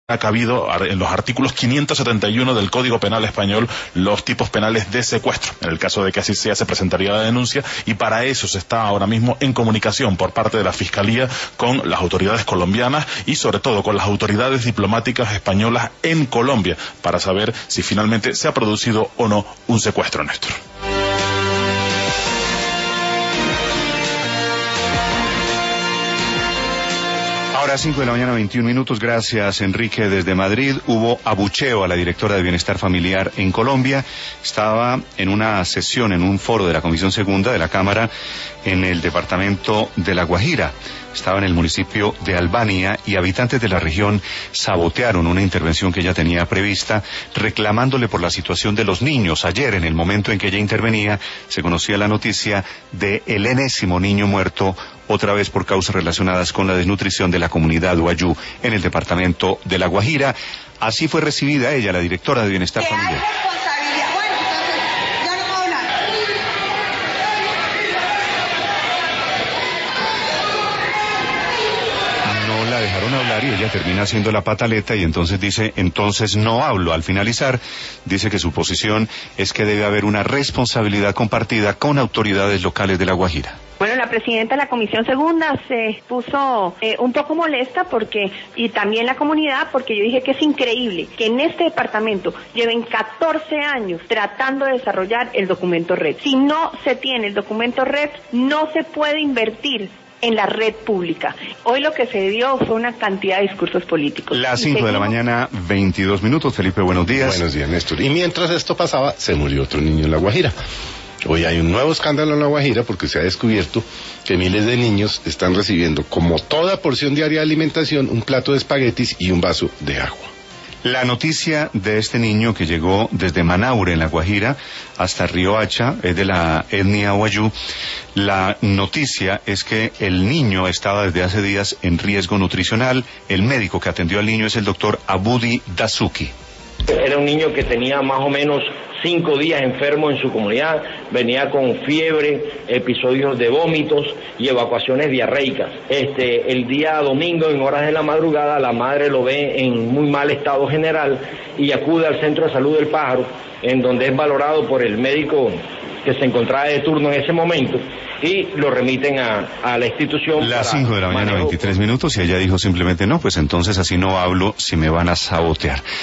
ha cabido en los artículos 571 del Código Penal español los tipos penales de secuestro. En el caso de que así sea, se presentaría la denuncia y para eso se está ahora mismo en comunicación por parte de la Fiscalía con las autoridades colombianas y sobre todo con las autoridades diplomáticas españolas en Colombia para saber si finalmente se ha producido o no un secuestro, Néstor. Ahora 5 de la mañana, 21 minutos. Gracias, Enrique, desde Madrid. Hubo abucheo a la directora de Bienestar Familiar en Colombia. Estaba en una sesión, en un foro de la Comisión Segunda de la Cámara en el departamento de La Guajira. Estaba en el municipio de Albania y habitantes de la región sabotearon una intervención que ella tenía prevista, reclamándole por la situación de los niños. Ayer, en el momento en que ella intervenía, se conocía la noticia de el enésimo niño muerto, otra vez por causas relacionadas con la desnutrición de la comunidad Wayuu en el departamento de La Guajira. Así fue recibida ella, la directora de Bienestar Familiar. La dejaron hablar y ella termina haciendo la pataleta y entonces dice, entonces no hablo. Al finalizar, dice que su posición es que debe haber una responsabilidad compartida con autoridades locales de La Guajira. Bueno, la presidenta de la Comisión Segunda se puso un poco molesta y también la comunidad, porque yo dije que es increíble que en este departamento lleven 14 años tratando de desarrollar el documento red. Si no se tiene el documento red, no se puede invertir en la red pública. Hoy lo que se dio fue una cantidad de discursos políticos. Las 5 de la mañana, 22 minutos. Felipe, buenos días. Buenos días, Néstor. Y mientras esto pasaba, se murió otro niño en La Guajira. Hoy hay un nuevo escándalo en La Guajira porque se ha descubierto que miles de niños están recibiendo, como toda porción diaria de alimentación, un plato de espaguetis y un vaso de agua. La noticia de este niño que llegó desde Manaure, en La Guajira, hasta Riohacha, es de la etnia Wayuu. La noticia es que el niño estaba desde hace días en riesgo nutricional. El médico que atendió al niño es el doctor Abudi Dasuki. Era un niño que tenía más o menos 5 días enfermo en su comunidad, venía con fiebre, episodios de vómitos y evacuaciones diarreicas. El día domingo, en horas de la madrugada, la madre lo ve en muy mal estado general y acude al centro de salud del Pájaro, en donde es valorado por el médico que se encontraba de turno en ese momento y lo remiten a la institución. Las 5 de la mañana, 23 minutos, y ella dijo simplemente no, pues entonces así no hablo si me van a sabotear.